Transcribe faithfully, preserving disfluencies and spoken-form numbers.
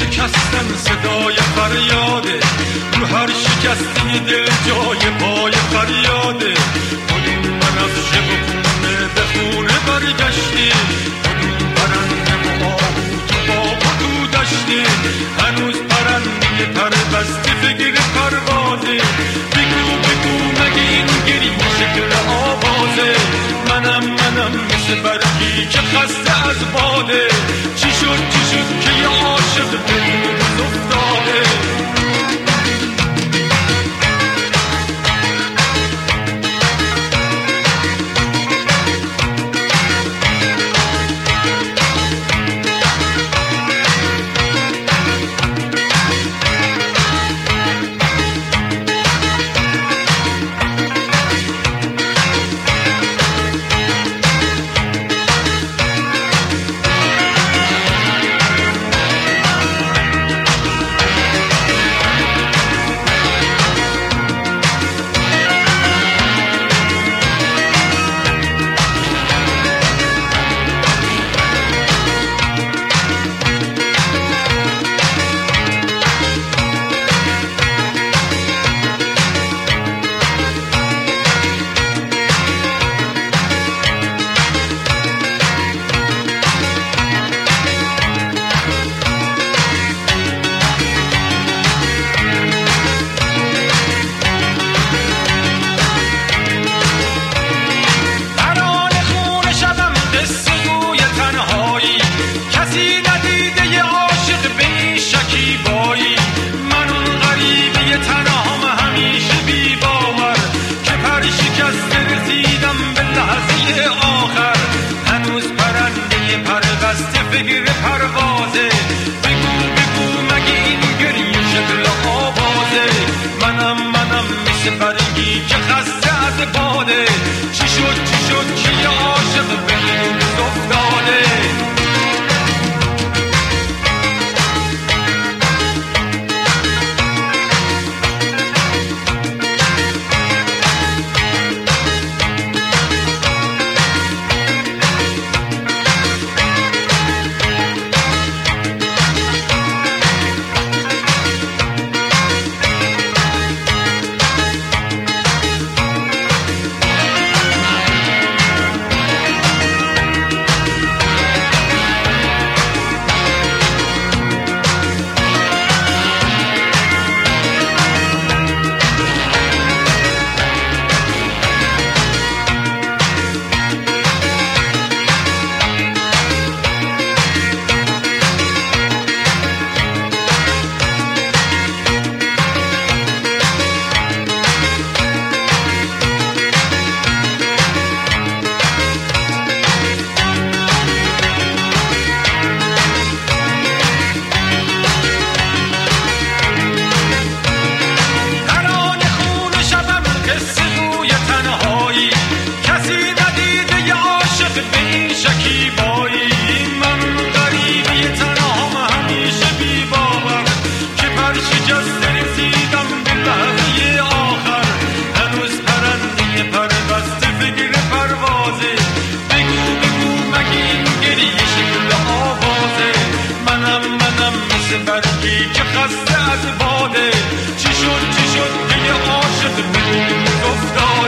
شکستن صدای فریاده، رو هر شکستی دل جای پای فریاده. کدوم بنفشه و خونه به خونه برگشتی، کدوم پرنده و آهو تو باغ و تو دشتی. هنوز پرنده پر بستی بگیر پروازه، بگو بگو مگه این گریه شکل آوازه. منم منم مثل برگی که خسته از باده، چی شد چی شد که یه عاشق دل افتاده. بگیر پروازه، بگو بگو مگه این گریه شکل آوازه. منم منم مثل برگی که خسته از باده، چی شد چی شد که یه عاشق به این افتاده. برگی که خسته از باده، چی شد چی شد که یه عاشق به این افتاد.